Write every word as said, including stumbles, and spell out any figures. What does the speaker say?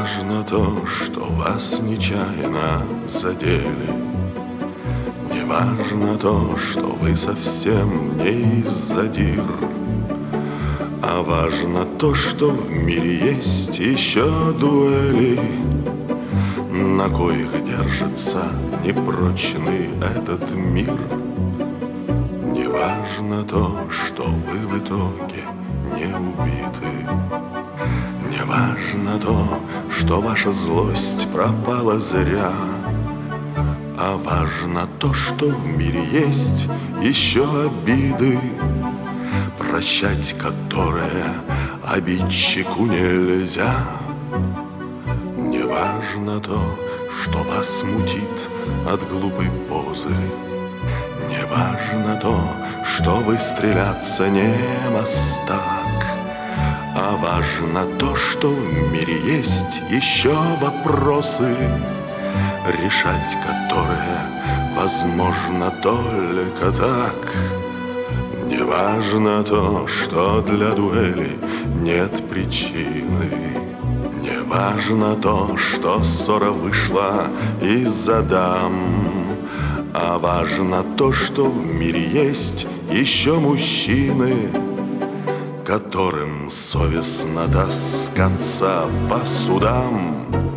важно то, что вас нечаянно задели. Не важно то, что вы совсем не из-за дир, а важно то, что в мире есть еще дуэли, на коих держится непрочный этот мир. Не важно то, что вы в итоге не убиты. Не важно то, что ваша злость пропала зря, а важно то, что в мире есть еще обиды, прощать которые обидчику нельзя. Не важно то, что вас мутит от глупой позы. Не важно то, что вы стреляться не мастак, а важно то, что в мире есть еще вопросы, решать которые возможно только так. Не важно то, что для дуэли нет причины. Не важно то, что ссора вышла из-за дам, а важно то, что в мире есть еще мужчины, которым совестно таскаться по судам.